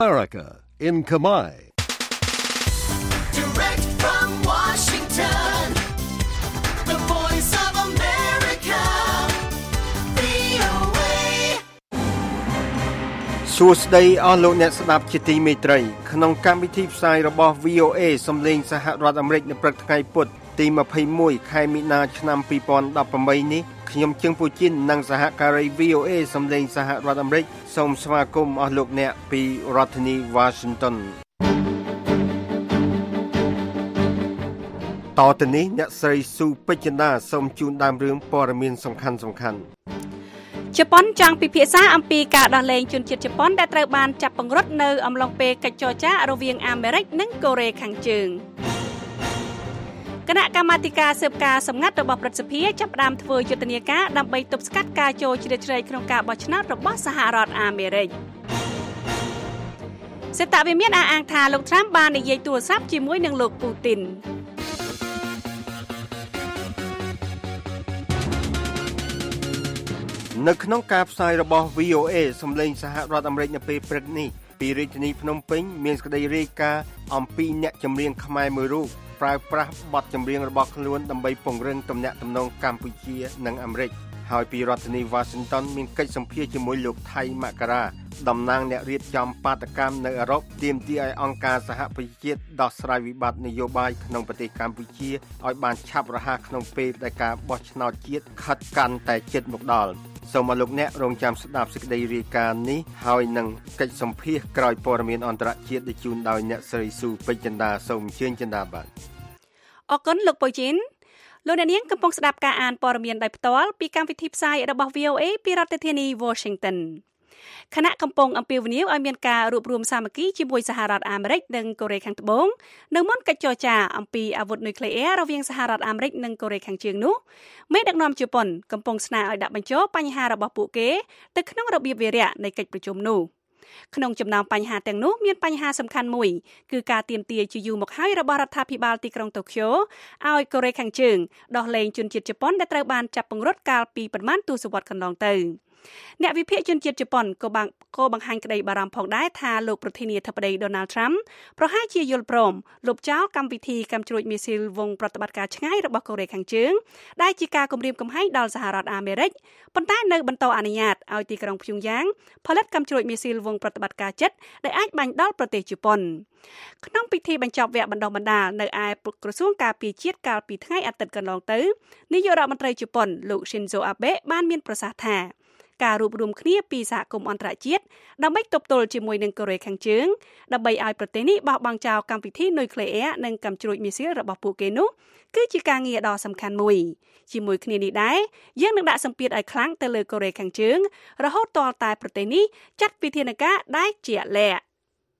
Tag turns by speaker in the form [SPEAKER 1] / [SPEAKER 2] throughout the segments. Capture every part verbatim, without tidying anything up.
[SPEAKER 1] America in Khmer.
[SPEAKER 2] Direct from Washington, the voice of America, វី អូ เอ
[SPEAKER 3] សួស្តីអស់លោកអ្នកស្ដាប់ជាទីមេត្រីក្នុងកម្មវិធីផ្សាយរបស់ វី អូ เอ សំឡេងសហរដ្ឋអាមេរិកនៅព្រឹកថ្ងៃពុធទីยี่สิบเอ็ดខែមីនាឆ្នាំยี่สิบสิบแปดនេះខ្ញុំជើងពូជីននិងសហការី វី អូ เอ សំឡេងសហរដ្ឋអាមេរិកសូមស្វាគមន៍អស់លោកអ្នកពីរដ្ឋធានី Washington តទៅនេះអ្នកស្រីស៊ូពេជ្ជណាសូមជូនដើមរឿងព័ត៌មានសំខាន់សំខាន់
[SPEAKER 4] ជប៉ុនចង់ពិភាក្សាអំពីការដោះលែងជនជាតិជប៉ុនដែលត្រូវបានចាប់ពង្រត់នៅអំឡុងពេលកិច្ចចរចារវាងអាមេរិកនិងកូរ៉េខាងជើងគណៈកម្មាធិការស៊ើបការសម្ងាត់របស់ព្រឹទ្ធសភាចាប់ផ្ដើមធ្វើយុទ្ធនាការដើម្បីទប់ស្កាត់ការចូលជ្រៀតជ្រែកក្នុងការបោះឆ្នោតរបស់សហរដ្ឋអាមេរិកសេតវិមានអះអាងថាលោកត្រាំបាននិយាយទូរស័ព្ទជាមួយនឹងលោកពូទីន
[SPEAKER 3] នៅក្នុងការផ្សាយរបស់ វី អូ เอ សំឡេងសហរដ្ឋអាមេរិកនៅពេលព្រឹកនេះពីរាជធានីភ្នំពេញមានសេចក្តីរាយការណ៍អំពីអ្នកចម្រៀងខ្មែរមួយរូបប្រើប្រាស់បទចម្រៀងរបស់ខ្លួនដើម្បីពង្រឹងទំនាក់ទំនងកម្ពុជានិងអាមេរិកហើយពីរដ្ឋធានី Washington មានកិច្ចសម្ភាសជាមួយលោកថៃមករាតំណាងអ្នករៀបចំបាតកម្មនៅអឺរ៉ុបទាមទារឲ្យអង្គការសហប្រជាជាតិដោះស្រាយវិបត្តិនយោបាយក្នុងប្រទេសកម្ពុជាឲ្យបានឆាប់រហ័សក្នុងពេលដែលការបោះឆ្នោតជាតិខិតកាន់តែជិតមកដល់សូមឲ្យលោកអ្នករងចាំស្ដាប់សេចក្តីរាយការណ៍នេះហើយនឹងកិច្ចសម្ភាសក្រោយព័ត៌មានអន្តរជាតិដែលជូនដោយអ្នកស្រីស៊ូពេជ្ជចិន្តាសូមអញ្ជើញចិន្តាបាទ
[SPEAKER 4] អរគុណលោកពូជីនលោកអ្នកនាងកំពុងស្ដាប់ការអានព័ត៌មានដោយផ្ទាល់ពីកម្មវិធីផ្សាយរបស់ វី អូ เอ ពីរដ្ឋធានី Washington គណៈកំពុងអំពាវនាវឲ្យមានការរួបរวมសាមគ្គីជាមួយសហរដ្ឋអាមេរិកនិងកូរ៉េខាងត្បូងនៅមុនកិច្ចចរចាអំពីអាវុធនុយក្លេអ៊ែររវាងសហរដ្ឋអាមេរិកនិងកូរ៉េខាងជើងនោះមេដឹកនាំជប៉ុនកំពុងស្នើឲ្យដាក់បញ្ចូលបញ្ហារបស់ពួកគេទៅក្នុងរបៀបវារៈនៃកិច្ចប្រជុំនោះក្នុងចំណោមបញ្ហាទាំងនោះមានបញ្ហាសំខាន់មួយគឺការទាមទារជាយូរមកហើយរបស់រដ្ឋាភិបាលទីក្រុងតូក្យូឲ្យកូរ៉េខាងជើងដោះលែងជនជាតិជប៉ុនដែលត្រូវបានចាប់ពង្រត់កាលពីប្រមាណទសវត្សរ៍កន្លងទៅអ្នកវិភាគជនជាតិជប៉ុនក៏បានក៏បង្ហាញក្តីបារម្ភផងដែរថាលោកប្រធានាធិបតី Donald Trump ប្រហែលជាយល់ព្រមលុបចោលកម្មវិធីកាំជ្រួចមីស៊ីលវងប្រតិបត្តិការឆ្ងាយរបស់កូរ៉េខាងជើងដែលជាការគំរាមកំហែងដល់សហរដ្ឋអាមេរិកប៉ុន្តែនៅបន្តអនុញ្ញាតឲ្យទីក្រុងព្យុងយ៉ាងផលិតកាំជ្រួចមីស៊ីលវងប្រតិបត្តិការចិត្តដែលអាចបាញ់ដល់ប្រទេសជប៉ុនក្នុងពិធីបញ្ចប់វគ្គបណ្ដុះបណ្ដាលនៅឯក្រសួងការពារជាតិកាលពីថ្ងៃអាទិត្យកន្លងទៅនាយករដ្ឋមន្ត្រីជប៉ុនលោក Shinzo Abe បានមានប្រសាសន៍ថាការរួបរวมគ្នាពីសហគមន៍អន្តរជាតិដើម្បីទប់ទល់ជាមួយនឹងកូរ៉េខាងជើងដើម្បីឲ្យប្រទេសនេះបោះបង់ចោលកម្មវិធីនុយក្លេអ៊ែរនិងកាំជ្រួចមីស៊ីលរបស់ពួកគេនោះគឺជាការងារដ៏សំខាន់មួយជាមួយគ្នានេះដែរយើងនឹងដាក់សម្ពាធឲ្យខ្លាំងទៅលើកូរ៉េខាងជើងរហូតទាល់តែប្រទេសនេះចាត់វិធានការដែលជាក់លាក់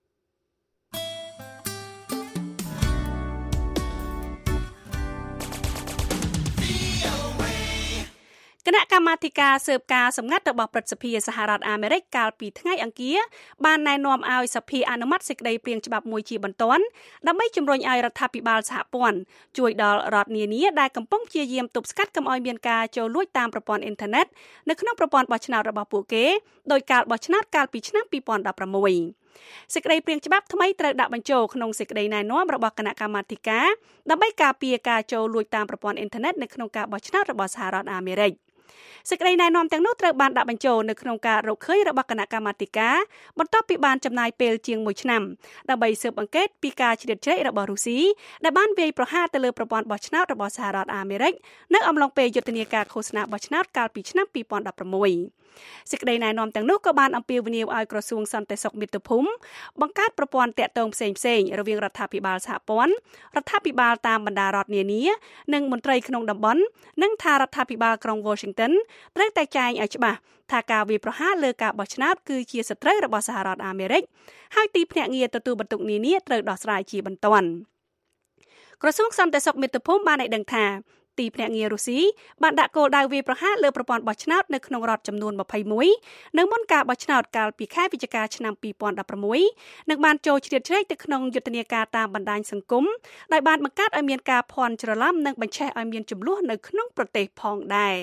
[SPEAKER 4] គណៈកម្មាធិការស៊ើបការសម្ងាត់របស់ព្រឹទ្ធសភាសហរដ្ឋអាមេរិកកាលពីថ្ងៃអង្គារបានណែនាំឲ្យសភាអនុម័តសេចក្តីព្រាងច្បាប់មួយជាបន្ទាន់ដើម្បីជំរុញឲ្យរដ្ឋាភិបាលសហព័ន្ធជួយដល់រដ្ឋនានាដែលកំពុងព្យាយាមទប់ស្កាត់កុំឲ្យមានការចូលលួចតាមប្រព័ន្ធអ៊ីនធឺណិតនៅក្នុងប្រព័ន្ធបោះឆ្នោតរបស់ពួកគេដោយការបោះឆ្នោតកាលពីឆ្នាំពីរពាន់ដប់ប្រាំមួយសេចក្តីព្រាងច្បាប់ថ្មីត្រូវដាក់បញ្ចូលក្នុងសេចក្តីណែនាំរបស់គណៈកម្មាធិការដើម្បីការពារការចូលលួចតាមប្រព័ន្ធអ៊ីនធឺណិតនៅក្នុងការបោះឆ្នោតរបស់សហរដ្ឋអាមេរិកសេចក្តីណែនាំទាំងនោះត្រូវបានដាក់បញ្ចូលនៅក្នុងការរកឃើញរបស់គណៈកម្មាធិការបន្ទាប់ពីបានចំណាយពេលជាងមួយឆ្នាំដើម្បីស៊ើបអង្កេតពីការជ្រៀតជ្រែករបស់រុស្ស៊ីដែលបានវាយប្រហារទៅលើប្រព័ន្ធបោះឆ្នោតរបស់សហរដ្ឋអាមេរិកនៅអំឡុងពេលយុទ្ធនាការឃោសនាបោះឆ្នោតកាលពីឆ្នាំពីរពាន់ដប់ប្រាំមួយសេចក្តីណែនាំទាំងនោះក៏បានអំពាវនាវឲ្យក្រសួងសន្តិសុខមាតុភូមិបង្កើតប្រព័ន្ធតាក់ទងផ្សេងៗរវាងរដ្ឋាភិបាលសហព័ន្ធរដ្ឋាភិបាលតាមបណ្ដារដ្ឋនានានិងមន្ត្រីក្នុងតំបន់និងថារដ្ឋាភិបាលក្រុង Washington ត្រូវតែចែងឲ្យច្បាស់ថាការវាយប្រហារលើការបោះឆ្នោតគឺជាសត្រូវរបស់សហរដ្ឋអាមេរិកហើយទីភ្នាក់ងារទទួលបន្ទុកនានាត្រូវដោះស្រាយជាបន្ទាន់ក្រសួងសន្តិសុខមាតុភូមិបានឲ្យដឹងថាទីភ្នាក់ងាររុស្ស៊ីបានដាក់គោលដៅវាយប្រហារលើប្រព័ន្ធបោះឆ្នោតនៅក្នុងរដ្ឋចំនួនยี่สิบเอ็ดនៅមុនការបោះឆ្នោតកាលពីខែវិច្ឆិកាឆ្នាំពីរពាន់ដប់ប្រាំមួយនិងបានចូលជ្រៀតជ្រែកទៅក្នុងយុទ្ធនាការតាមបណ្ដាញសង្គមដោយបានបង្កើតឲ្យមានការភ័ន្តច្រឡំនិងបញ្ឆេះឲ្យមានជម្លោះនៅក្នុងប្រទេសផងដែរ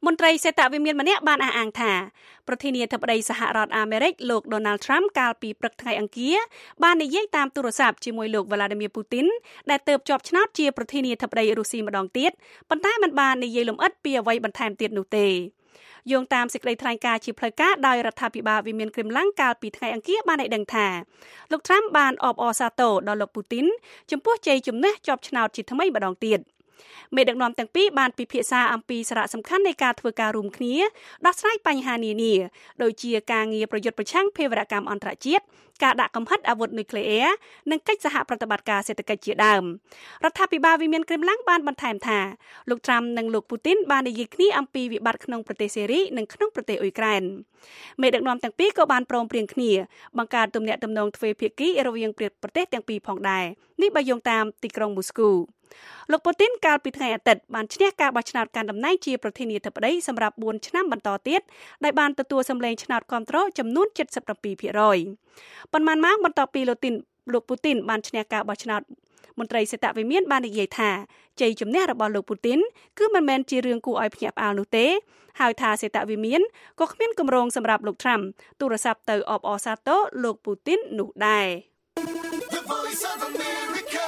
[SPEAKER 4] មន្ត្រីសេតវិមានម្នាក់បានអះអាងថាប្រធានាធិបតីសហរដ្ឋអាមេរិកលោក Donald Trump កាលពីព្រឹកថ្ងៃអង្គារបាននិយាយតាមទូរស័ព្ទជាមួយលោក Vladimir Putin ដែលទើបជាប់ឆ្នោតជាប្រធានាធិបតីរុស្ស៊ីម្ដងទៀតប៉ុន្តែមិនបាននិយាយលម្អិតពីអ្វីបន្ថែមទៀតនោះទេយោងតាមសេចក្តីថ្លែងការណ៍ជាផ្លូវការដោយរដ្ឋាភិបាលវិមានគ្រីមឡាំងកាលពីថ្ងៃអង្គារបានឲ្យដឹងថាលោក Trump បានអបអរសាទរដល់លោក Putin ចំពោះជ័យជំនះជាប់ឆ្នោតជាថ្មីម្ដងទៀតមេដឹកនាំទាំងពីរបានពិភាក្សាអំពីសារៈសំខាន់នៃការធ្វើការរួមគ្នាដោះស្រាយបញ្ហានានាដូចជាការងារប្រយុទ្ធប្រឆាំងភេរវកម្មអន្តរជាតិការដាក់កំហិតអាវុធនុយក្លេអ៊ែរនិងកិច្ចសហប្រតិបត្តិការសេដ្ឋកិច្ចជាដើមរដ្ឋាភិបាលវិមានគ្រីមឡាំងបានបន្ថែមថាលោក Trump និងលោក Putin បាននិយាយគ្នាអំពីវិបត្តិក្នុងប្រទេសសេរីនិងក្នុងប្រទេសអ៊ុយក្រែនមេដឹកនាំទាំងពីរក៏បានព្រមព្រៀងគ្នាបង្កើតទំនាក់ទំនងទ្វេភាគីរវាងប្រទេសទាំងពីរផងដែរនេះបើយោងតាមទីក្រុងមូស្គូលោក Putin កាលពីថ្ងៃអាទិត្យបានឈ្នះការបោះឆ្នោតកាន់តំណែងជាប្រធានាធិបតីសម្រាប់បួនឆ្នាំបន្តទៀតដោយបានទទួលសម្លេងឆ្នោតគាំទ្រចំនួន เจ็ดสิบเจ็ด ភាគរយ ប៉ុន្មានម៉ោងបន្ទាប់ពីលោកទីនលោក Putin បានឈ្នះការបោះឆ្នោតមន្ត្រីសេតវិមានបាននិយាយថាជ័យជំនះរបស់លោក Putin គឺមិនមែនជារឿងគួរឲ្យភ្ញាក់ផ្អើលនោះទេហើយថាសេតវិមានក៏គ្មានគម្រោងសម្រាប់លោក Trump ទូរស័ព្ទទៅអបអរសាទរលោក Putin នោះដែរ
[SPEAKER 2] The Voice of America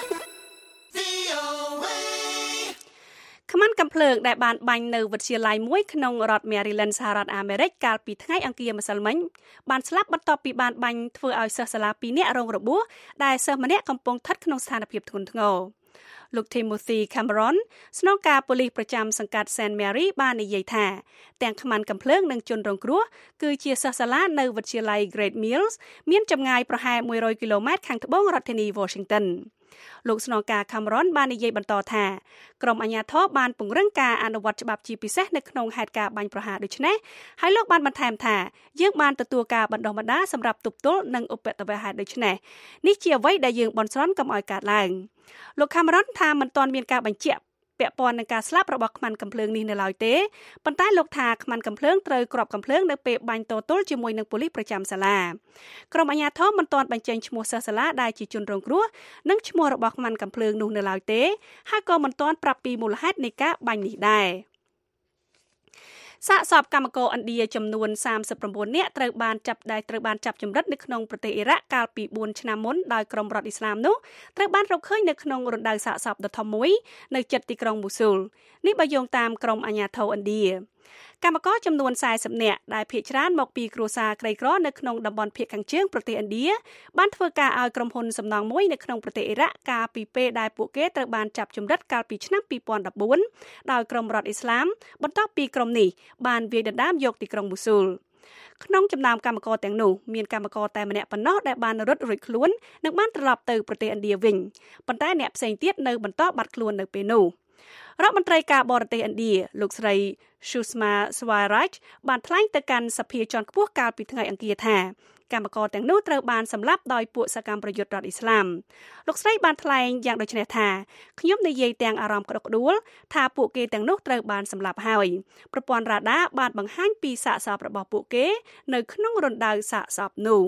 [SPEAKER 4] ខ្មាន់កាំភ្លើងដែលបានបាញ់នៅវិទ្យាល័យមួយក្នុងរដ្ឋ Maryland សហរដ្ឋអាមេរិកកាលពីថ្ងៃអង្គារម្សិលមិញបានស្លាប់បន្ទាប់ពីបានបាញ់ធ្វើឲ្យសិស្សសាលាពីរនាក់រងរបួសដែលសិស្សម្នាក់កំពុងស្ថិតក្នុងស្ថានភាពធ្ងន់ធ្ងរលោក Timothy Cameron ស្នងការប៉ូលីសប្រចាំសង្កាត់ Saint Mary បាននិយាយថាទាំងខ្មាន់កាំភ្លើងនិងជនរងគ្រោះគឺជាសិស្សសាលានៅវិទ្យាល័យ Great Mills មានចម្ងាយប្រហែលមួយរយគីឡូម៉ែត្រខាងត្បូងរដ្ឋធានី Washingtonលោកស្នងការ Cameron បាននិយាយបន្តថាក្រុមអាជ្ញាធរបានពង្រឹងការអនុវត្តច្បាប់ជាពិសេសនៅក្នុងហេតុការណ៍បាញ់ប្រហារដូចនេះហើយលោកបានបន្ថែមថាយើងបានទទួលការបណ្ដុះបណ្ដាលសម្រាប់ទប់ទល់នឹងឧបទ្ទវហេតុដូចនេះនេះជាអ្វីដែលយើងបន់ស្រន់កុំឲ្យកើតឡើងលោក Cameron ថាមិនទាន់មានការបញ្ជាក់ពាក់ព័ន្ធនឹងការស្លាប់របស់ខ្មាន់កាំភ្លើងនេះនៅឡើយទេប៉ុន្តែលោកថាខ្មាន់កាំភ្លើងត្រូវគ្រាប់កាំភ្លើងនៅពេលបាញ់តទល់ជាមួយនឹងប៉ូលីសប្រចាំសាលាក្រុមអាជ្ញាធរមិនទាន់បញ្ចេញឈ្មោះសិស្សសាលាដែលជាជនរងគ្រោះនិងឈ្មោះរបស់ខ្មាន់កាំភ្លើងនោះនៅឡើយទេហើយក៏មិនទាន់ប្រាប់ពីមូលហេតុនៃការបាញ់នេះដែរសាកសពកម្មករឥណ្ឌាចំនួនសាមសិបប្រាំបួននាក់ត្រូវបានចាប់ដែលត្រូវបានចាប់ចម្រិតនៅក្នុងប្រទេសអ៊ីរ៉ាក់កាលពីបួនឆ្នាំមុនដោយក្រុមរដ្ឋអ៊ីស្លាមនោះត្រូវបានរកឃើញនៅក្នុងរណ្ដៅសាកសពដ៏ធំមួយនៅជិតទីក្រុងមូស៊ូលនេះបើយោងតាមក្រុមអាជ្ញាធរឥណ្ឌាកម្មករចំនួនสี่สิบនាក់ដែលភាគច្រើនមកពីគ្រួសារក្រីក្រនៅក្នុងតំបន់ភាគខាងជើងប្រទេសឥណ្ឌាបានធ្វើការឲ្យក្រុមហ៊ុនសំណង់មួយនៅក្នុងប្រទេសអ៊ីរ៉ាក់កាលពីពេលដែលពួកគេត្រូវបានចាប់ចម្រិតកាលពីឆ្នាំពីរពាន់ដប់បួនដោយក្រុមរដ្ឋអ៊ីស្លាមបន្ទាប់ពីក្រុមនេះបានវាយដណ្ដើមយកទីក្រុងមូស៊ូលក្នុងចំណោមកម្មករទាំងនោះមានកម្មករតែម្នាក់ប៉ុណ្ណោះដែលបានរត់រួចខ្លួននិងបានត្រឡប់ទៅប្រទេសឥណ្ឌាវិញប៉ុន្តែអ្នកផ្សេងទៀតនៅបន្តបាត់ខ្លួននៅពេលនោះរដ្ឋមន្ត្រីការបរទេសឥណ្ឌាលោកស្រី Sushma Swaraj បានថ្លែងទៅកាន់សភាជាន់ខ្ពស់កាលពីថ្ងៃអង្គារថាកម្មករទាំងនោះត្រូវបានសម្លាប់ដោយពួកសកម្មប្រយុទ្ធរដ្ឋអ៊ីស្លាមលោកស្រីបានថ្លែងយ៉ាងដូចនេះថាខ្ញុំនិយាយទាំងអារម្មណ៍ក្តុកក្តួលថាពួកគេទាំងនោះត្រូវបានសម្លាប់ហើយប្រព័ន្ធរ៉ាដាបានបង្ហាញពីសាកសពរបស់ពួកគេនៅក្នុងរណ្ដៅសាកសពនោះ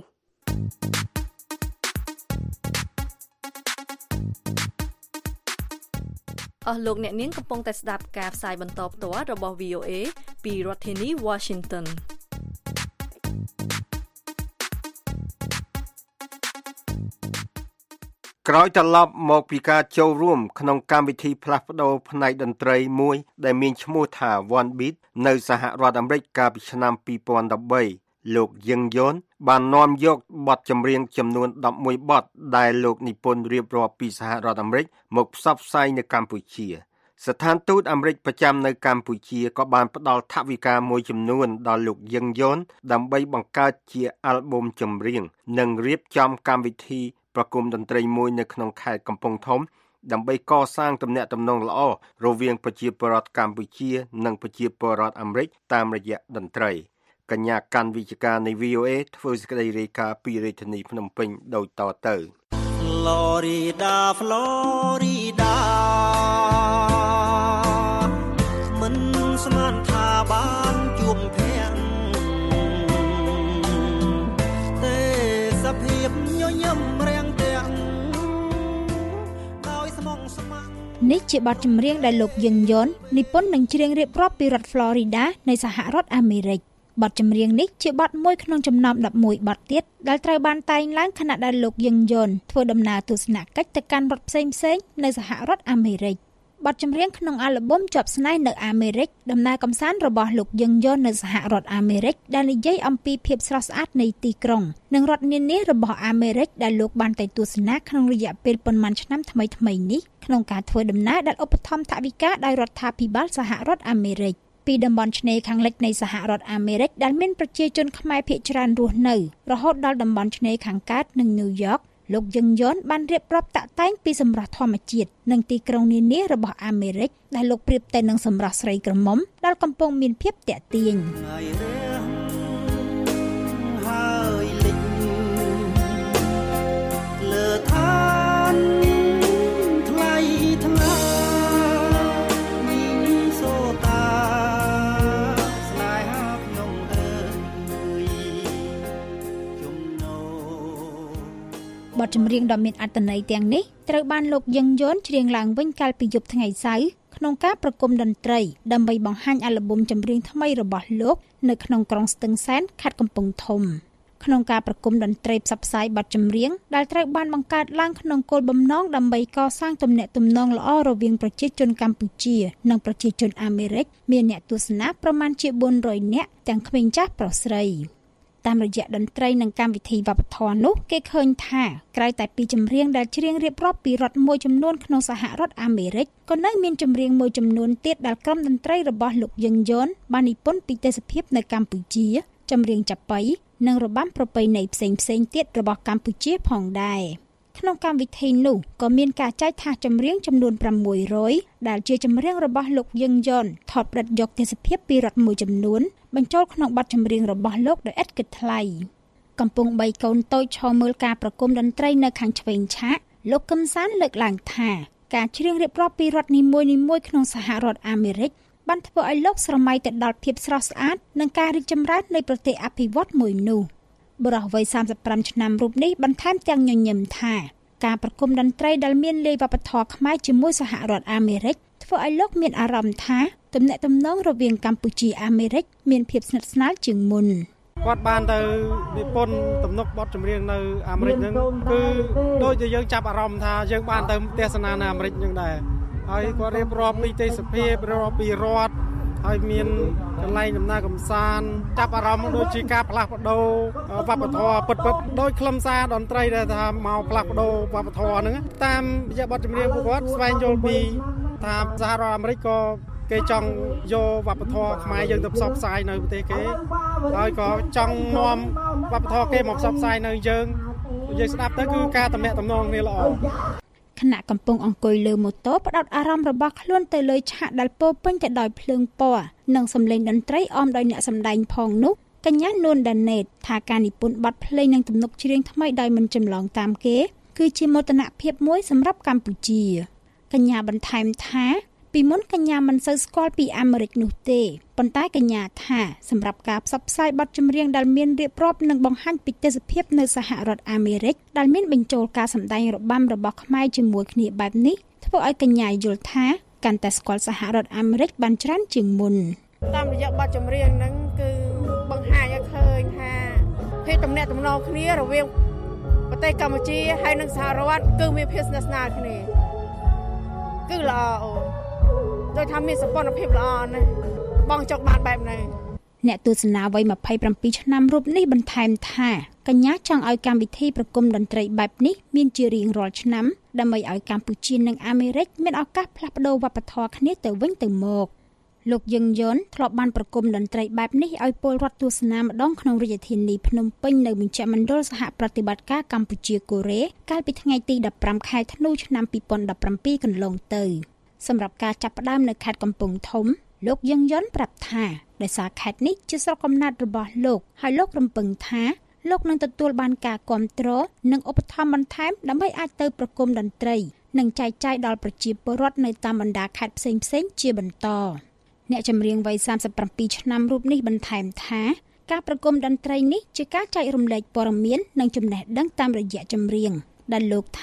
[SPEAKER 4] អស់លោកអ្នកនាងកំពុងតែស្ដាប់ការផ្សាយបន្តផ្ទាល់របស់ វី អូ អេ ពីរដ្ឋធានី Washington
[SPEAKER 3] ក្រោយត្រឡប់មកពីការចូលរួមក្នុងកម្មវិធីផ្លាស់ប្ដូរផ្នែកតន្ត្រីមួយដែលមានឈ្មោះថា One Beat នៅសហរដ្ឋអាមេរិកកាលពីឆ្នាំពីរពាន់ដប់បីលោកយឹងយ៉នបាននាំយកបទចម្រៀងចំនួនដប់មួយបទដែលលោកនិពន្ធរៀបរាប់ពីសហរដ្ឋអាមេរិកមកផ្សព្វផ្សាយនៅកម្ពុជាស្ថានទូតអាមេរិកប្រចាំនៅកម្ពុជាក៏បានផ្ដល់ថវិកាមួយចំនួនដល់លោកយឹងយ៉នដើម្បីបង្កើតជាអាល់ប៊ុមចម្រៀងនិងរៀបចំកម្មវិធីប្រគំតន្ត្រីមួយនៅក្នុងខេត្តកំពង់ធំដើម្បីកសាងទំនាក់ទំនងល្អរវាងប្រជាពលរដ្ឋកម្ពុជានិងប្រជាពលរដ្ឋអាមេរិកតាមរយៈតន្ត្រីកញ្ញាកាន់វិទ្យការនៃ វី អូ អេ ធ្វើសេចក្តីរាយការណ៍ពីរាជធានីភ្នំពេញដូចតទៅ
[SPEAKER 5] Florida Florida មិនស្មានថាបានជួបភ័ក្រទេសភាពញញឹមរាំងទាំងដោយស្មងស្មាំង
[SPEAKER 6] នេះជាបទចម្រៀងដែលលោកយឹងយន់និពន្ធនិងច្រៀងរៀបរាប់ពីរដ្ឋ Florida នៃសហរដ្ឋអាមេរិកបទចម្រៀងនេះជាបទមួយក្នុងចំណោមដប់មួយបទទៀតដែលត្រូវបានតែងឡើងខណៈដែលលោកយឹងយន់ធ្វើដំណើរទស្សនកិច្ចទៅកាន់រដ្ឋផ្សេងៗនៅសហរដ្ឋអាមេរិកបទចម្រៀងក្នុងអាល់ប៊ុមជាប់ស្នេហ៍នៅអាមេរិកដំណើរកម្សាន្តរបស់លោកយឹងយន់នៅសហរដ្ឋអាមេរិកដែលនិយាយអំពីភាពស្រស់ស្អាតនៃទីក្រុងនិងរដ្ឋនានារបស់អាមេរិកដែលលោកបានទៅទស្សនាក្នុងរយៈពេលប៉ុន្មានឆ្នាំថ្មីៗនេះក្នុងការធ្វើដំណើរដែលឧបត្ថម្ភថវិកាដោយរដ្ឋាភិបាលសហរដ្ឋអាមេរិកពីតំបន់ឆ្នេរខាងលិចនៃសហរដ្ឋអាមេរិកដែលមានប្រជាជនខ្មែរភាគច្រើនរស់នៅរហូតដល់តំបន់ឆ្នេរខាងកើតនិងញូវយ៉កលោកយឹងយន់បានរៀបរាប់តាក់តែងពីសម្រស់ធម្មជាតិនិងទីក្រុងនានារបស់អាមេរិកដែលលោកប្រៀបទៅនឹងសម្រស់ស្រីក្រមុំដែលកំពុងមានភាពទាក់ទាញ
[SPEAKER 5] ហើយលិចលើឋានថ្លៃថ្លាមីសូតាស្នេហាក្នុងអើយជំនោ
[SPEAKER 6] បទចម្រៀងដ៏មានអត្ថន័យទាំងនេះត្រូវបានលោកយឹងយន់ច្រៀងឡើងវិញកាលពីយប់ថ្ងៃសៅរ៍ក្នុងការប្រគំតន្ត្រីដើម្បីបង្ហាញអាល់ប៊ុមចម្រៀងថ្មីរបស់លោកនៅក្នុងក្រុងស្ទឹងសែនខេត្តកំពង់ធំក្នុងការប្រគំតន្ត្រីផ្សព្វផ្សាយបទចម្រៀងដែលត្រូវបានបង្កើតឡើងក្នុងគោលបំណងដើម្បីកសាងទំនាក់ទំនងល្អរវាងប្រជាជនកម្ពុជានិងប្រជាជនអាមេរិកមានអ្នកទស្សនាប្រមាណជាបួនរយនាក់ទាំងក្មេងចាស់ប្រុសស្រីតាមរយៈតន្ត្រីនិងកម្មវិធីវប្បធម៌នោះគេឃើញថាក្រៅតែពីចម្រៀងដែលច្រៀងរៀបរាប់ពីរដ្ឋមួយចំនួនក្នុងសហរដ្ឋអាមេរិកក៏នៅមានចម្រៀងមួយចំនួនទៀតដែលក្រុមតន្ត្រីរបស់លោកយឹងយន់បាននិពន្ធពីទេសភាពនៅកម្ពុជាចម្រៀងចាប៉ីនិងរបាំប្រពៃណីផ្សេងផ្សេងទៀតរបស់កម្ពុជាផងដែរក្នុងកម្មវិធីនោះក៏មានការចែកថាសចម្រៀងចំនួនប្រាំមួយរយដែលជាចម្រៀងរបស់លោកយឹងយន់ថតផ្តិតយកទេសភាពពីរដ្ឋមួយចំនួនបញ្ចូលក្នុងបទចម្រៀងរបស់លោកដោយឥតគិតថ្លៃកំពុងបីកូនតូចឈរមើលការប្រគំតន្ត្រីនៅខាងឆ្វេងឆាកលោកកឹមសានលើកឡើងថាការច្រៀងរៀបរាប់ពីរដ្ឋនីមួយៗក្នុងសហរដ្ឋអាមេរិកបានធ្វើឲ្យលោកស្រមៃទៅដល់ភាពស្រស់ស្អាតនិងការរីកចម្រើននៃប្រទេសអភិវឌ្ឍន៍មួយនោះបុរសវ័យសាមសិបប្រាំឆ្នាំរូបនេះបន្ថែមទាំងញញឹមថាការប្រគំតន្ត្រីដែលមានលាយវប្បធម៌ខ្មែរជាមួយសហរដ្ឋអាមេរិកធ្វើឲ្យលោកមានអារម្មណ៍ថាទំនាក់ទំនងរវាងកម្ពុជាអាមេរិកមានភាពស្និទ្ធស្នាលជាងមុន
[SPEAKER 7] គាត់បានទៅនិពន្ធទំនុកបទចម្រៀងនៅអាមេរិកហ្នឹងគឺដូចជាយើងចាប់អារម្មណ៍ថាយើងបានទៅទស្សនានៅអាមេរិកហ្នឹងដែរហើយគាត់រៀបរាប់ពីទេសភាពរៀបរាប់ពីរដ្ឋហើយមានកន្លែងដំណើរកម្សាន្តចាប់អារម្មណ៍ដូចជាការផ្លាស់ប្ដូរវប្បធម៌ពិតៗដោយខ្លឹមសារតន្ត្រីដែលថាមកផ្លាស់ប្ដូរវប្បធម៌ហ្នឹងតាមរយៈបទចម្រៀងពួកគាត់ស្វែងយល់ពីថាសហរដ្ឋអាមេរិកក៏គេចង់យកវប្បធម៌ខ្មែរយើងទៅផ្សព្វផ្សាយនៅប្រទេសគេហើយក៏ចង់នាំវប្បធម៌គេមកផ្សព្វផ្សាយនៅយើងយើងស្ដាប់ទៅគឺការតំណាក់តំណងគ្នាល្អ
[SPEAKER 6] ខណៈកំពុងអង្គុយលើម៉ូតូផ្ដោតអារម្មណ៍របស់ខ្លួនទៅលើឆាកដែលពោពេញទៅដោយភ្លើងពណ៌និងសំឡេងតន្ត្រីអមដោយអ្នកសម្ដែងផងនោះកញ្ញានួនដាណេតថាការនិពន្ធបទភ្លេងនិងទំនុកច្រៀងថ្មីដោយមិនចម្លងតាមគេគឺជាមោទនភាពមួយសម្រាប់កម្ពុជាកញ្ញាបន្ថែមថាពីមុនកញ្ញាមិនសូវស្គាល់ពីអាមេរិកនោះទេប៉ុន្តែកញ្ញាថាសម្រាប់ការផ្សព្វផ្សាយបទចម្រៀងដែលមានរៀបរាប់និងបង្ហាញពីទេសភាពនៅសហរដ្ឋអាមេរិកដែលមានបញ្ចូលការសម្ដែងរបាំរបស់ខ្មែរជាមួយគ្នាបែបនេះធ្វើឲ្យកញ្ញាយល់ថាកាន់តែស្គាល់សហរដ្ឋអាមេរិកបានច្រើនជាងមុន
[SPEAKER 8] តាមរយៈបទចម្រៀងហ្នឹងគឺបង្ហាញឲ្យឃើញថាភាពទំនាក់ទំនងគ្នារវាងប្រទេសកម្ពុជាហើយនិងសហរដ្ឋគឺមានភាពស្និទ្ធស្នាលគ្នាគឺល្អអូដោយថាមានសម្ព័ន្ធភាពល្អណាស់បងចង់បានបែបនេះ
[SPEAKER 6] អ្នកទស្សនាវ័យម្ភៃប្រាំពីរឆ្នាំរូបនេះបន្ថែមថាកញ្ញាចង់ឲ្យកម្មវិធីប្រគំតន្ត្រីបែបនេះមានជារៀងរាល់ឆ្នាំដើម្បីឲ្យកម្ពុជានិងអាមេរិកមានឱកាសផ្លាស់ប្ដូរវប្បធម៌គ្នាទៅវិញទៅមកលោកយឹងយន់ធ្លាប់បានប្រគំតន្ត្រីបែបនេះឲ្យពលរដ្ឋទស្សនាម្ដងក្នុងរាជធានីភ្នំពេញនៅមជ្ឈមណ្ឌលសហប្រតិបត្តិការកម្ពុជាកូរ៉េកាលពីថ្ងៃទីដប់ប្រាំខែធ្នូឆ្នាំពីរពាន់ដប់ប្រាំពីរកន្លងទៅសម្រាប់ការចាប់ផ្ដើមនៅខេត្តកំពង់ធំលោកយឹងយន់ប្រាប់ថាដោយសារខេត្តនេះជាស្រុកកំណើតរបស់លោកហើយលោករំពឹងថាលោកនឹងទទួលបានការគាំទ្រនិងឧបត្ថម្ភបន្ថែមដើម្បីអាចទៅប្រគំតន្ត្រីនិងចែកចាយដល់ប្រជាពលរដ្ឋនៅតាមបណ្ដាខេត្តផ្សេងៗជាបន្តអ្នកចម្រៀងវ័យសាមសិបប្រាំពីរឆ្នាំរូបនេះបន្ថែមថាការប្រគំតន្ត្រីនេះជាការចែករំលែកព័ត៌មាននិងចំណេះដឹងតាមរយៈចម្រៀងដែលលោកថា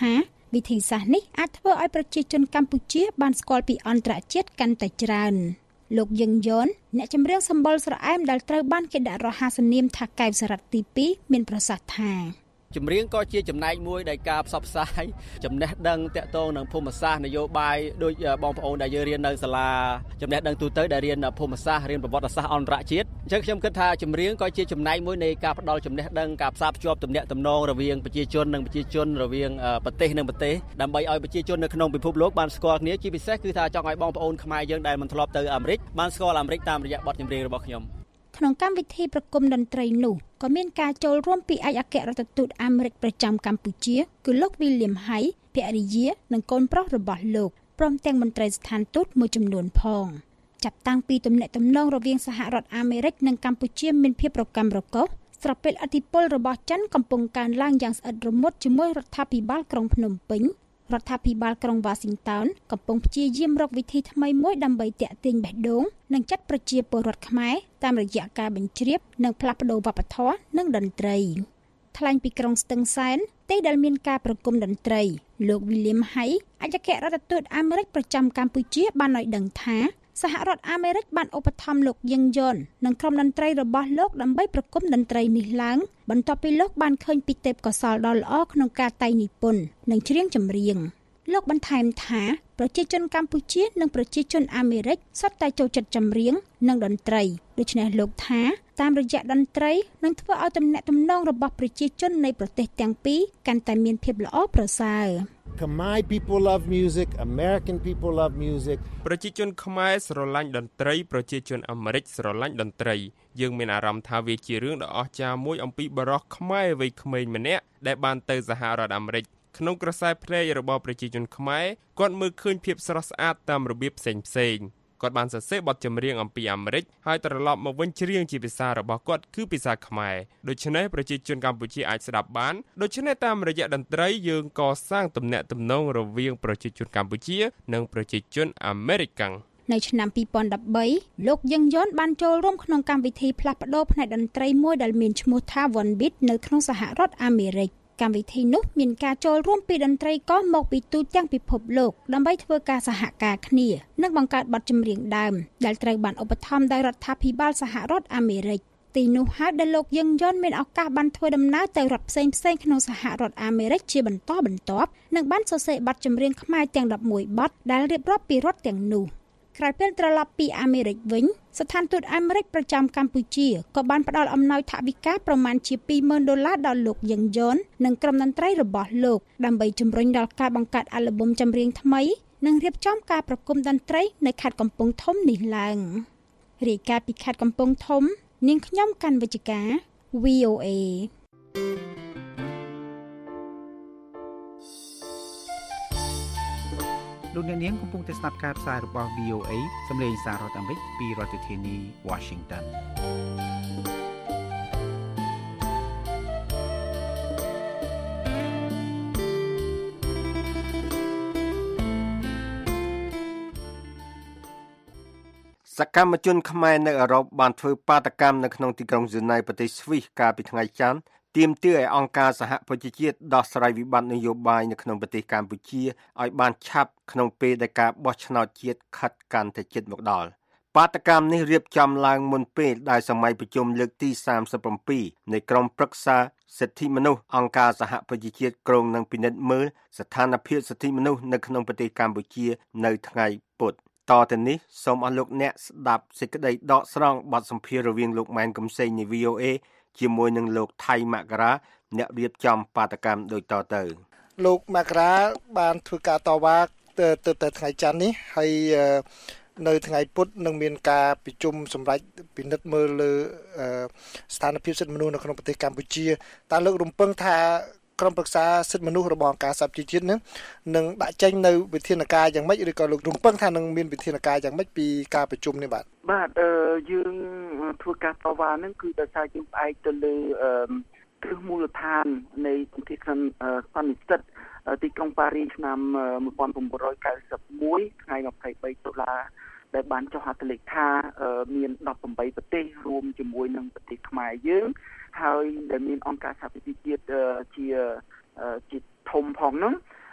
[SPEAKER 6] វិធីសាស្ត្រនេះអាចធ្វើឲ្យប្រជាជនកម្ពុជាបានស្គាល់ពីអន្តរជាតិកាន់តែច្រើនលោកយឹងយ៉នអ្នកចម្រៀងសម្បុរស្រអែមដែលត្រូវបានគេដាក់រហស្សនាមថាកែវសារ៉ាត់ទីពីរមានប្រសាសន៍ថា
[SPEAKER 9] ចម្រៀងក៏ជាចំណែកមួយនៃការផ្សព្វផ្សាយចំណេះដឹងតាក់ទងនឹងភូមិសាស្ត្រនយោបាយដូចបងប្អូនដែលយើងរៀននៅសាលាចំណេះដឹងទូទៅដែលរៀនភូមិសាស្ត្ររៀនប្រវត្តិសាស្ត្រអន្តរជាតិអញ្ចឹងខ្ញុំគិតថាចម្រៀងក៏ជាចំណែកមួយនៃការផ្ដល់ចំណេះដឹងការផ្សារភ្ជាប់ទំនាក់ទំនងរវាងប្រជាជននិងប្រជាជនរវាងប្រទេសនិងប្រទេសដើម្បីឲ្យប្រជាជននៅក្នុងពិភពលោកបានស្គាល់គ្នាជាពិសេសគឺថាចង់ឲ្យបងប្អូនខ្មែរយើងដែលមិនធ្លាប់ទៅអាមេរិកបានស្គាល់អាមេរិកតាមរយៈបទចម្រៀងរបស់ខ្ញុំ
[SPEAKER 6] ក្នុងកម្មវិធីប្រគំតន្ត្រីនោះក៏មានការចូលរួមពីឯកអគ្គរដ្ឋទូតអាមេរិកប្រចាំកម្ពុជាគឺលោក William Hay ភរិយានិងកូនប្រុសរបស់លោកព្រមទាំងមន្ត្រីស្ថានទូតមួយចំនួនផងចាប់តាំងពីទំនាក់ទំនងរវាងសហរដ្ឋអាមេរិកនិងកម្ពុជាមានភាពប្រកម្មរកូសស្របពេលឥទ្ធិពលរបស់ចិនកំពុងកើនឡើងយ៉ាងស្អិតរមួតជាមួយរដ្ឋាភិបាលក្រុងភ្នំពេញរដ្ឋាភិបាលក្រុង Washington កំពុងព្យាយាមរកវិធីថ្មីមួយដើម្បីទាក់ទាញបេះដូងនិងចាត់ប្រជាពលរដ្ឋខ្មែរតាមរយៈការបញ្ជ្រាបនិងផ្លាស់ប្ដូរវប្បធម៌និងតន្ត្រីថ្លែងពីក្រុងស្ទឹងសែនទីដែលមានការប្រគំតន្ត្រីលោក William Hay អគ្គរដ្ឋទូតអាមេរិកប្រចាំកម្ពុជាបានឲ្យដឹងថាសហរដ្ឋអាមេរិកបានឧបត្ថម្ភលោកយឹងយ៉ននិងក្រុមតន្ត្រីរបស់លោកដើម្បីប្រគំតន្ត្រីនេះឡើងបន្ទាប់ពីលោកបានឃើញពីទេពកោសល្យដ៏ល្អក្នុងការតែងនិពន្ធនិងច្រៀងចម្រៀងលោកបន្ថែមថាប្រជាជនកម្ពុជានិងប្រជាជនអាមេរិកសុទ្ធតែចូលចិត្តចម្រៀងនិងតន្ត្រីដូច្នេះលោកថាតាមរយៈតន្ត្រីនឹងធ្វើឲ្យទំនាក់ទំនងរបស់ប្រជាជននៃប្រទេសទាំងពីរកាន់តែមានភាពល្អប្រសើរ
[SPEAKER 10] Khmer people love music, American people love music.
[SPEAKER 11] ប្រជាជនខ្មែរស្រឡាញ់តន្ត្រីប្រជាជនអាមេរិកស្រឡាញ់តន្ត្រីយើងមានអារម្មណ៍ថាវាជារឿងដ៏អស្ចារ្យមួយអំពីបរិសុទ្ធខ្មែរវ័យក្មេងម្នាក់ដែលបានទៅសហរដ្ឋអាមេរិកក្នុងក្រសែភ្នែករបស់ប្រជាជនខ្មែរគាត់មើលឃើញភាពស្រស់ស្អាតតាមរបៀបផ្សេងផ្សេងគាត់បានសរសេរបទចម្រៀងអំពីអាមេរិកហើយត្រឡប់មកវិញច្រៀងជាភាសារបស់គាត់គឺភាសាខ្មែរដូច្នេះប្រជាជនកម្ពុជាអាចស្ដាប់បានដូច្នេះតាមរយៈតន្ត្រីយើងកសាងទំនាក់ទំនងរវាងប្រជាជនកម្ពុជានិងប្រជាជនអាមេរិក
[SPEAKER 6] នៅឆ្នាំពីរពាន់ដប់បីលោកយឹងយ៉នបានចូលរួមក្នុងកម្មវិធីផ្លាស់ប្ដូរផ្នែកតន្ត្រីមួយដែលមានឈ្មោះថា One Beat នៅក្នុងសហរដ្ឋអាមេរិកកម្មវិធីនោះមានការចូលរួមពីតន្ត្រីករមកពីទូទាំងពិភពលោកដើម្បីធ្វើការសហការគ្នានិងបង្កើតបទចម្រៀងដើមដែលត្រូវបានឧបត្ថម្ភដោយរដ្ឋាភិបាលសហរដ្ឋអាមេរិកទីនោះហើយដែលលោកយឹងយ៉នមានឱកាសបានធ្វើដំណើរទៅរដ្ឋផ្សេងផ្សេងក្នុងសហរដ្ឋអាមេរិកជាបន្តបន្ទាប់និងបានសរសេរបទចម្រៀងខ្មែរទាំងដប់មួយបទដែលរៀបរាប់ពីរដ្ឋទាំងនោះក្រោយពេលត្រឡប់ពីអាមេរិកវិញស្ថានទូតអាមេរិកប្រចាំកម្ពុជាក៏បានផ្ដល់អំណោយថវិកាប្រមាណជាពីរម៉ឺនដុល្លារដល់លោកយឹងយ៉ននិងក្រុមតន្ត្រីរបស់លោកដើម្បីជំរុញដល់ការបង្កើតអាល់ប៊ុមចម្រៀងថ្មីនិងរៀបចំការប្រគំតន្ត្រីនៅខេត្តកំពង់ធំនេះឡើងរាយការណ៍ពីខេត្តកំពង់ធំនាងខ្ញុំកាន់វិជ្ជការ វី អូ เอ
[SPEAKER 12] លោកអ្នកនាងកំពុងតែស្ដាប់ការផ្សាយរបស់ វី អូ เอ សំឡេងសាររដ្ឋអាមេរិកពីរដ្ឋធានី Washington
[SPEAKER 3] សកម្មជនខ្មែរនៅអឺរ៉ុបបានធ្វើបាតកម្មនៅក្នុងទីក្រុងហ្សឺណែវប្រទេសស្វីសកាលពីថ្ងៃច័ន្ទទាមទារឲ្យអង្គការសហប្រជាជាតិដោះស្រាយវិបត្តិនយោបាយនៅក្នុងប្រទេសកម្ពុជាឲ្យបានឆាប់ក្នុងពេលដែលការបោះឆ្នោតជាតិខិតកាន់តែជិតមកដល់បាតកម្មនេះរៀបចំឡើងមុនពេលដែលសម័យប្រជុំលើកទីសាមសិប៧នៃក្រុមប្រឹក្សាសិទ្ធិមនុស្សអង្គការសហប្រជាជាតិក្រុងនឹងពិនិត្យមើលស្ថានភាពសិទ្ធិមនុស្សនៅក្នុងប្រទេសកម្ពុជានៅថ្ងៃពុធតទៅនេះសូមអស់លោកអ្នកស្ដាប់សេចក្តីដកស្រង់បទសម្ភាសន៍រវាងលោកម៉ែនកំសែងនៃ វី អូ เอ ជាមួយនឹងលោកថៃមករាអ្នករៀបចំបាតកម្មដូចតទៅ
[SPEAKER 10] លោកមករាបានធ្វើការតវ៉ាទៅទៅថ្ងៃច័ន្ទនេះហើយនៅថ្ងៃពុធនឹងមានការប្រជុំសម្រាប់ពិនិត្យមើលលើស្ថានភាពសិទ្ធិមនុស្សនៅក្នុងប្រទេសកម្ពុជាតើលោករំពឹងថាក្រុមប្រឹក្សាសិទ្ធិមនុស្សរបស់អង្គការសហប្រជាជាតិនឹងដាក់ចេញនៅវិធានការយ៉ាងម៉េចឬក៏លោករំពឹងថានឹងមានវិធានការយ៉ាងម៉េចពីការប្រជុំនេះបាទ
[SPEAKER 13] បាទអឺយើងធ្វើការតវ៉ាហ្នឹងគឺដោយសារយើងផ្អែកទៅលើគ្រឹះមូលដ្ឋាននៃសន្ធិសន្និសីទទីក្រុងប៉ារីសឆ្នាំmột nghìn chín trăm chín mươi mốtថ្ងៃยี่สิบสามតុលាដែលបានចុះហត្ថលេខាមានដប់ប្រាំបីប្រទេសរួមជាមួយនឹងប្រទេសខ្មែរយើងហើយដែលមានអង្គការសហប្រជាជាតិជាជាធំផងនោះ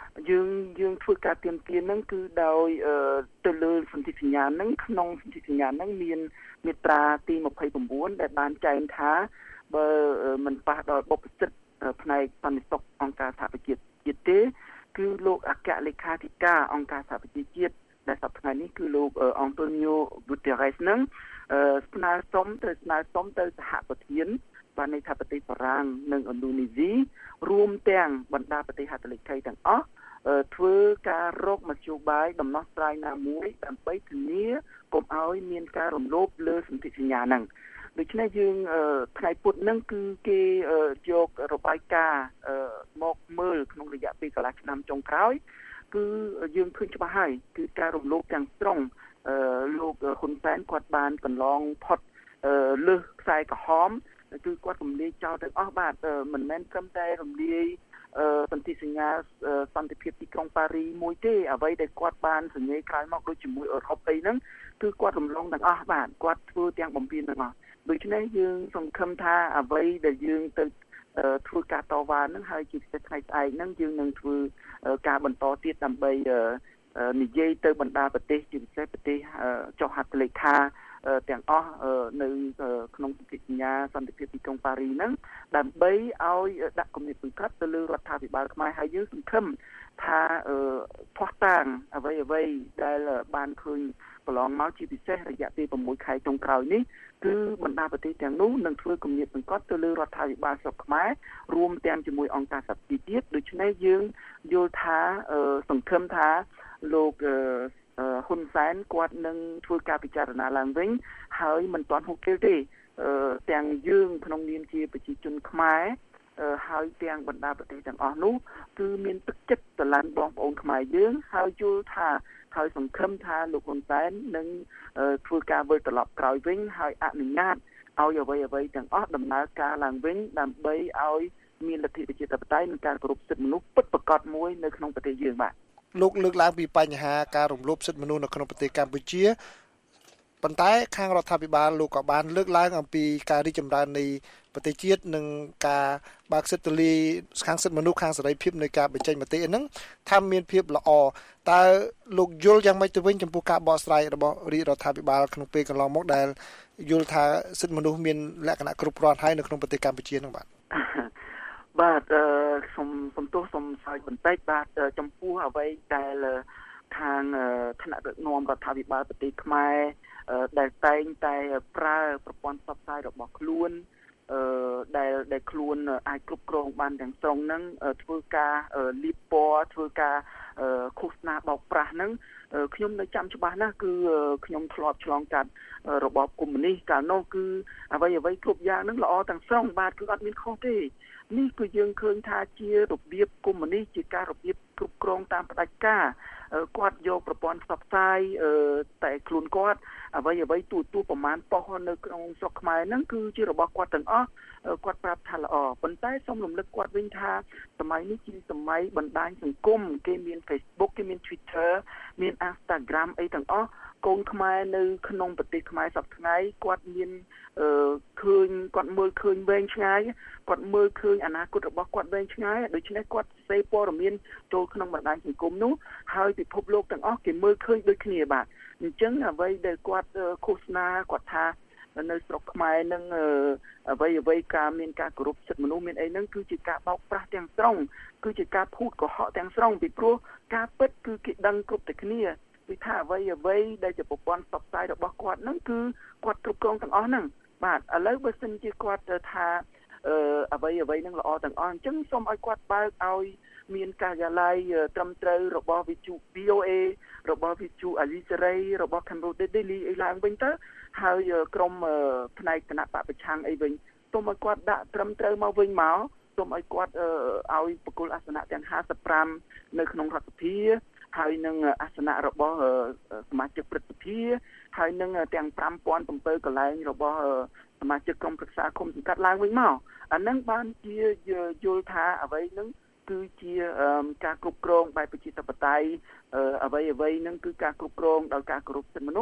[SPEAKER 13] យើងយើងធ្វើការទៀមទានហ្នឹងគឺដោយទៅលើសន្ធិសញ្ញាហ្នឹងក្នុងសន្ធិសញ្ញាហ្នឹងមានមាត្រាទីยี่สิบเก้าដែលបានចែងថាបើមិនប៉ះដល់បុព្វសិទ្ធិផ្នែកសន្តិសុខអង្គការសហប្រជាជាតិទេគឺលោកអគ្គលេខាធិការអង្គការសហប្រជាជាតិដែលសប្តាហ៍នេះគឺលោកអង់តូញ៉ូ ហ្គូតេរ៉េសនឹងស្នើសុំទៅស្នើសុំទៅសហប្រធានបានន័យថាប្រទេសបារាំងនិងឥណ្ឌូនេស៊ីរួមទាំងបណ្ដាប្រទេសហត្ថលេខីទាំងអស់ធ្វើការរកមធ្យោបាយដំណោះស្រាយណាមួយដើម្បីធានាកុំឲ្យមានការរំលោភលើសន្ធិសញ្ញាហ្នឹងដូច្នេះយើងថ្ងៃពុធហ្នឹងគឺគេយករបាយការណ៍មកមើលក្នុងរយៈពេលកន្លះឆ្នាំចុងក្រោយគឺយើងឃើញច្បាស់ហើយគឺការរំលោភទាំងស្រុងលោកហ៊ុនសែនគាត់បានកន្លងផុតលើសខ្សែក្រហមគឺគាត់រំលាយចោលទាំងអស់បាទមិនមែនត្រឹមតែរំលាយសន្ធិសញ្ញាសន្តិភាពទីក្រុងប៉ារីមួយទេអ្វីដែលគាត់បានសញ្ញាក្រោយមកដូចជាមួយអឺរ៉ុបអីហ្នឹងគឺគាត់រំលងទាំងអស់បាទគាត់ធ្វើទាំងបំពេញទាំងអស់ដូច្នេះយើងសង្ឃឹមថាអ្វីដែលយើងទៅធ្វើការតវ៉ាហ្នឹងហើយជាពិសេសថ្ងៃស្អែកហ្នឹងយើងនឹងធ្វើការបន្តទៀតដើម្បីនិយាយទៅបណ្ដាប្រទេសជាពិសេសប្រទេសចុះហត្ថលេខាទាំងអស់នៅក្នុងសន្ធិសញ្ញាសន្តិភាពទីក្រុងប៉ារីហ្នឹងដើម្បីឲ្យដាក់គំនិតសង្កត់ទៅលើរដ្ឋាភិបាលខ្មែរហើយយើងសង្ឃឹមថាផុសតាងអ្វីអ្វីដែលបានឃើញកន្លងមកជាពិសេសរយៈពេល6ខែចុងក្រោយនេះគឺបណ្ដាប្រទេសទាំងនោះនឹងធ្វើគំនិតសង្កត់ទៅលើរដ្ឋាភិបាលស្រុកខ្មែររួមទាំងជាមួយអង្គការសហប្រជាជាតិដូច្នេះយើងយល់ថាសង្ឃឹមថាលោកហ៊ុនសែនគាត់នឹងធ្វើការពិចារណាឡើងវិញហើយមិនទាន់ហួសពេលទេទាំងយើងក្នុងនាមជាប្រជាជនខ្មែរហើយទាំងបណ្ដាប្រទេសទាំងអស់នោះគឺមានទឹកចិត្តស្រឡាញ់បងប្អូនខ្មែរយើងហើយយល់ថាហើយសង្ឃឹមថាលោកហ៊ុនសែននឹងធ្វើការវិលត្រឡប់ក្រោយវិញហើយអនុញ្ញាតឲ្យអ្វីអ្វីទាំងអស់ដំណើរការឡើងវិញដើម្បីឲ្យមានលទ្ធិប្រជាធិបតេយ្យនិងការគោរពសិទ្ធិមនុស្សពិតប្រាកដមួយនៅក្នុងប្រទេសយើងបាទ
[SPEAKER 10] លោកលើកឡើងពីបញ្ហាការរំលោភសិទ្ធិមនុស្សនៅក្នុងប្រទេសកម្ពុជាប៉ុន្តែខាងរដ្ឋាភិបាលលោកក៏បានលើកឡើងអំពីការរីកចម្រើននៃប្រទេសជាតិនិងការបើកសិទ្ធិទូលាយខាងសិទ្ធិមនុស្សខាងសេរីភាពនៃការបញ្ចេញមតិហ្នឹងថាមានភាពល្អតើលោកយល់យ៉ាងម៉េចទៅវិញចំពោះការបកស្រាយរបស់រាជរដ្ឋាភិបាលក្នុងពេលកន្លងមកដែលយល់ថាសិទ្ធិមនុស្សមានលក្ខណៈគ្រប់គ្រាន់ហើយនៅក្នុងប្រទេសកម្ពុជាហ្នឹងបាទ
[SPEAKER 13] បាទសូមសំទោសសូមសើចបន្តិចបាទចំពោះអ្វីដែលខាងថ្នាក់ដឹកនាំរដ្ឋាភិបាលប្រទេសខ្មែរដែលតែងតែប្រើប្រព័ន្ធផ្សព្វផ្សាយរបស់ខ្លួនដែលដែលខ្លួនអាចគ្រប់គ្រងបានទាំងស្រុងហ្នឹងធ្វើការលៀបពណ៌ធ្វើការឃោសនាបោកប្រាស់ហ្នឹងខ្ញុំនៅចាំច្បាស់ណាស់គឺខ្ញុំធ្លាប់ឆ្លងកាត់របបកុម្មុយនីសកាលនោះគឺអ្វីអ្វីគ្រប់យ៉ាងហ្នឹងល្អទាំងស្រុងបាទគឺអត់មានខុសទេនេះគឺយើងឃើញថាជារបៀបកុម្មុយនីសជាការរបៀបគ្រប់គ្រងតាមផ្ដាច់ការគាត់យកប្រព័ន្ធផ្សព្វផ្សាយតែខ្លួនគាត់អ្វីអ្វីទូទូប្រមាណប៉ុស្តិ៍នៅក្នុងស្រុកខ្មែរហ្នឹងគឺជារបស់គាត់ទាំងអស់គាត់ប្រាប់ថាល្អប៉ុន្តែសូមរំលឹកគាត់វិញថាសម័យនេះជាសម័យបណ្ដាញសង្គមគេមាន Facebook គេមាន Twitter មាន Instagram អីទាំងអស់កូនខ្មែរនៅក្នុងប្រទេសខ្មែរសប្តាហ៍ថ្ងៃគាត់មានឃើញគាត់មើលឃើញវែងឆ្ងាយគាត់មើលឃើញអនាគតរបស់គាត់វែងឆ្ងាយដូច្នេះគាត់សេព័ត៌មានចូលក្នុងបណ្ដាញសង្គមនោះហើយពិភពលោកទាំងអស់គេមើលឃើញដូចគ្នាបាទអញ្ចឹងអ្វីដែលគាត់ឃោសនាគាត់ថានៅស្រុកខ្មែរនឹងអ្វីអ្វីការមានការគោរពសិទ្ធិមនុស្សមានអីហ្នឹងគឺជាការបោកប្រាស់ទាំងស្រុងគឺជាការភូតកុហកទាំងស្រុងពីព្រោះការពិតគឺគេដឹងគ្រប់តែគ្នាពីថាអ្វីអ្វីដែលជាប្រព័ន្ធផ្សព្វផ្សាយរបស់គាត់ហ្នឹងគឺគាត់គ្រប់គ្រងទាំងអស់ហ្នឹងបាទឥឡូវបើសិនជាគាត់ថាអឺអ្វីអ្វីហ្នឹងល្អទាំងអស់អញ្ចឹងសូមឲ្យគាត់បើកឲ្យមានការិយាល័យត្រឹមត្រូវរបស់វិទ្យុ វី អូ អេ របស់វិទ្យុអាស៊ីសេរីរបស់ Cambodia Daily អីឡើងវិញទៅហើយក្រុមផ្នែកគណៈបកប្រឆាំងអីវិញសូមឲ្យគាត់ដាក់ត្រឹមត្រូវមកវិញមកសូមឲ្យគាត់ឲ្យបកគលអាសនៈទាំងห้าสิบห้าនៅក្នុងរដ្ឋសភាហើយនឹងអាសនៈរបស់សមាជិកព្រឹទ្ធសភាហើយនឹងទាំងห้าพันเจ็ดកន្លែងរបស់សមាជិកក្រុមប្រឹក្សាគុំសង្កាត់ឡើងវិញមកអានឹងបានជាយល់ថាអ្វីនឹងគឺជាការគ្រប់គ្រងបែបប្រជាធិបតេយ្យអ្វីអ្វីនឹងគឺការគ្រប់គ្រងដោយការគោរពសិទ្ធិមនុស្សប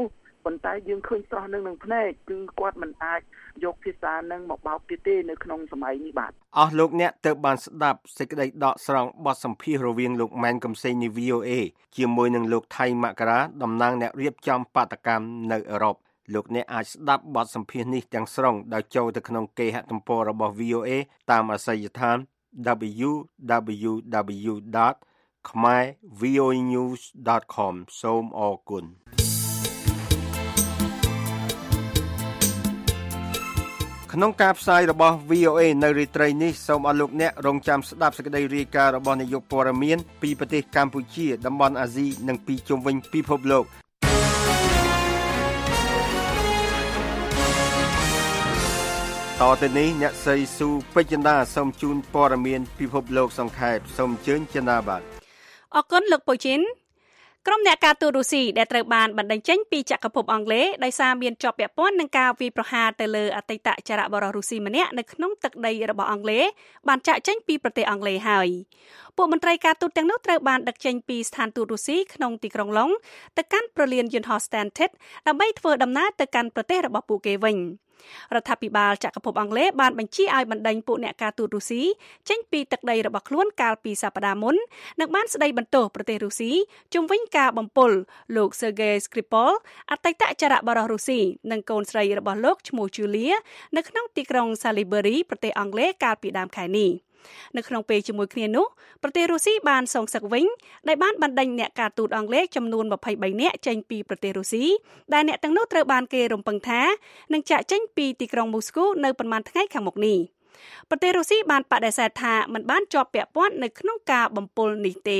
[SPEAKER 13] ប៉ុន្តែយើងឃើញស្រស់នឹងនឹងភ្នែកគឺគាត់មិនអាចយកភាសានឹងមកបោកទៀតទេនៅក្នុងសម័យនេះបាទ
[SPEAKER 3] អស់លោកអ្នកទើបបានស្ដាប់សេចក្តីដកស្រង់បទសម្ភាសន៍រវាងលោកម៉ែនកំសែងនៃ វី អូ เอ ជាមួយនឹងលោកថៃមករាតំណាងអ្នករៀបចំបាតកម្មនៅអឺរ៉ុបលោកអ្នកអាចស្ដាប់បទសម្ភាសន៍នេះទាំងស្រុងដោយចូលទៅក្នុងគេហទំព័ររបស់ វី អូ เอ តាមអាសយដ្ឋាន double-u double-u double-u ដត khmer voa news ដត com សូមអរគុណក្នុងការផ្សាយរបស់ វី អូ เอ នៅរាត្រីនេះសូមអរលោកអ្នករងចាំស្ដាប់សេចក្តីរាយការណ៍របស់នាយកព័ត៌មានពីប្រទេសកម្ពុជាតំបន់អាស៊ីនិងពីជុំវិញពិភពលោកតទៅនេះអ្នកស្រីស៊ូពេជ្រចិន្តាសូមជូនព័ត៌មានពិភពលោកសង្ខេបសូមអញ្ជើញចិន្តាបាទ
[SPEAKER 4] អរគុណលោកពូជីនក្រុមអ្នកការទូតរុស្ស៊ីដែលត្រូវបានបណ្តេញចេញពីចក្រភពអង់គ្លេសដោយសារមានជាប់ពាក់ព័ន្ធនឹងការវាយប្រហារទៅលើអតីតចរៈបរោះរុស្ស៊ីម្នាក់នៅក្នុងទឹកដីរបស់អង់គ្លេសបានចាកចេញពីប្រទេសអង់គ្លេសហើយពួកមន្ត្រីការទូតទាំងនោះត្រូវបានដឹកចេញពីស្ថានទូតរុស្ស៊ីក្នុងទីក្រុងឡុងទៅកាន់ប្រលានយន្តហោះ Stansted ដើម្បីធ្វើដំណើរទៅកាន់ប្រទេសរបស់ពួកគេវិញរដ្ឋាភិបាលចក្រភពអង់គ្លេសបានបញ្ជាឲ្យបណ្តេញពួកអ្នកការទូតរុស្ស៊ីចេញពីទឹកដីរបស់ខ្លួនកាលពីសប្តាហ៍មុននិងបានស្ដីបន្ទោសប្រទេសរុស្ស៊ីជុំវិញការបំពុលលោក Sergei Skripal អតីតចរៈបរោះរុស្ស៊ីនិងកូនស្រីរបស់លោកឈ្មោះ Julia នៅក្នុងទីក្រុង Salisbury ប្រទេសអង់គ្លេសកាលពីដើមខែនេះនៅក្នុងពេលជាមួយគ្នានោះប្រទេសរុស្ស៊ីបានសងសឹកវិញដែលបានបណ្តេញអ្នកការទូតអង់គ្លេសចំនួនម្ភៃបីនាក់ចេញពីប្រទេសរុស្ស៊ីដែលអ្នកទាំងនោះត្រូវបានគេរំពឹងថានឹងចាកចេញពីទីក្រុងមូស្គូនៅប្រមាណថ្ងៃខាងមុខនេះប្រទេសរុស្ស៊ីបានបដិសេធថាមិនបានជាប់ពាក់ព័ន្ធនៅក្នុងការបំពុលនេះទេ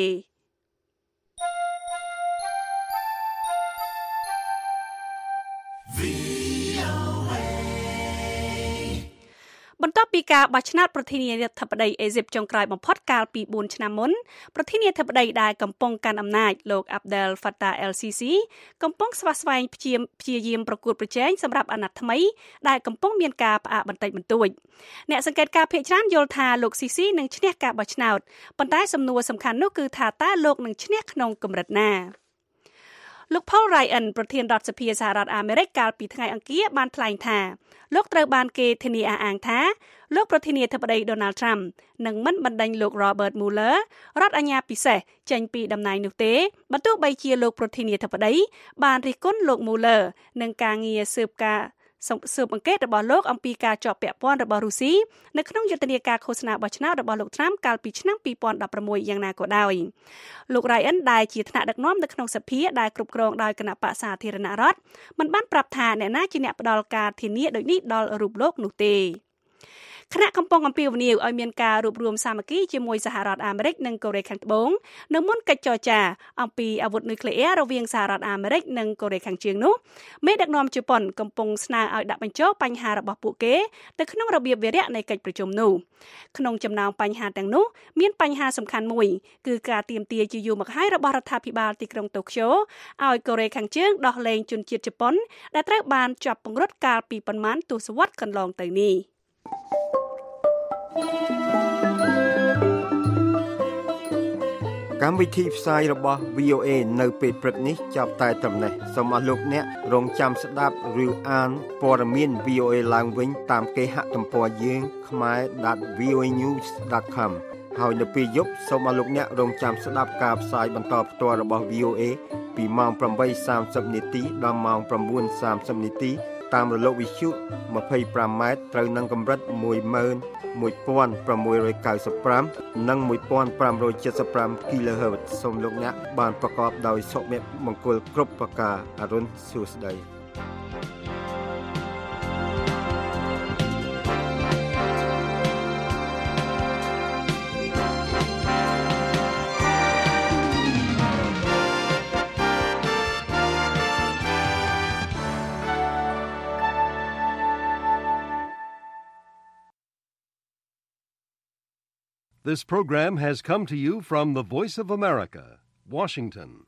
[SPEAKER 4] បន្ទាប់ពីការបោះឆ្នោតប្រធានាធិបតីអេស៊ីបចុងក្រោយបំផុតកាលពីបួនឆ្នាំមុនប្រធានាធិបតីដែលកំពុងកាន់អំណាចលោក Abdel Fattah el-Sisi កំពុងស្វាស្វែងព្យាព្យាយាមប្រកួតប្រជែងសម្រាប់អាណត្តិថ្មីដែលកំពុងមានការផ្អាកបន្តិចបន្តួចអ្នកសង្កេតការណ៍ភាគច្រើនយល់ថាលោក Sisi នឹងឈ្នះការបោះឆ្នោតប៉ុន្តែសំណួរសំខាន់នោះគឺថាតើលោកនឹងឈ្នះក្នុងកម្រិតណាលោក Paul Ryan ប្រធានរដ្ឋសភាសហរដ្ឋអាមេរិកកាលពីថ្ងៃអង្គារបានថ្លែងថាលោកត្រូវបានគេធានាអះអាងថាលោកប្រធានាធិបតី Donald Trump នឹងមិនបណ្តេញលោក Robert Mueller រដ្ឋអាជ្ញាពិសេសចេញពីតំណែងនោះទេបើទោះបីជាលោកប្រធានាធិបតីបានរិះគន់លោក Mueller នឹងការងារស៊ើបការស៊ើបអង្កេតរបស់លោកអំពីការជាប់ពាក់ព័ន្ធរបស់រុស្ស៊ីនៅក្នុងយុទ្ធនាការឃោសនាបោះឆ្នោតរបស់លោក Trump កាលពីឆ្នាំពីរពាន់ដប់ប្រាំមួយយ៉ាងណាក៏ដោយលោក Ryan ដែលជាថ្នាក់ដឹកនាំនៅក្នុងសភាដែលគ្រប់គ្រងដោយគណៈបក្សសាធារណរដ្ឋមិនបានប្រាប់ថាអ្នកណាជាអ្នកផ្ដល់ការធានាដូចនេះដល់រូបលោកនោះទេគណៈកំពុងអំពាវនាវឲ្យមានការរួបរวมសាមគ្គីជាមួយសហរដ្ឋអាមេរិកនិងកូរ៉េខាងត្បូងនៅមុនកិច្ចចរចាអំពីអាវុធនុយក្លេអ៊ែររវាងសហរដ្ឋអាមេរិកនិងកូរ៉េខាងជើងនោះមេដឹកនាំជប៉ុនកំពុងស្នើឲ្យដាក់បញ្ចូលបញ្ហារបស់ពួកគេទៅក្នុងរបៀបវារៈនៃកិច្ចប្រជុំនោះក្នុងចំណោមបញ្ហាទាំងនោះមានបញ្ហាសំខាន់មួយគឺការទាមទារជាយូរមកហើយរបស់រដ្ឋាភិបាលទីក្រុងតូក្យូឲ្យកូរ៉េខាងជើងដោះលែងជនជាតិជប៉ុនដែលត្រូវបានជាប់ពង្រត់កាលពីប៉ុន្មានទសវត្សរ៍កន្លងទៅនេះ
[SPEAKER 3] កម្មវិធីផ្សាយរបស់ វី អូ เอ នៅពេលព្រឹកនេះចាប់តែត្រឹមនេះសូមអរលោកអ្នករងចាំស្ដាប់ឬអានព័ត៌មាន វី អូ เอ ឡើងវិញតាមគេហទំព័រយើង khmer dot voa news dot com ហើយនៅពេលយប់សូមអរលោកអ្នករងចាំស្ដាប់ការផ្សាយបន្តផ្ទាល់របស់ វី អូ เอ ពីម៉ោង ប្រាំបីសាមសិប នាទីដល់ម៉ោង ប្រាំបួនសាមសិប នាទីតាមរលកវិទ្យុម្ភៃប្រាំម៉ែត្រត្រូវនឹងកម្រិតមួយម៉ឺនមួយពាន់ប្រាំមួយរយកៅសិបប្រាំនិងមួយពាន់ប្រាំរយចិតសិបប្រាំ គីឡូហឺត សូមលោកអ្នកបានប្រកបដោយសុភមង្គលគ្រប់ប្រការអរុនសួស្តី
[SPEAKER 1] This program has come to you from the Voice of America, Washington.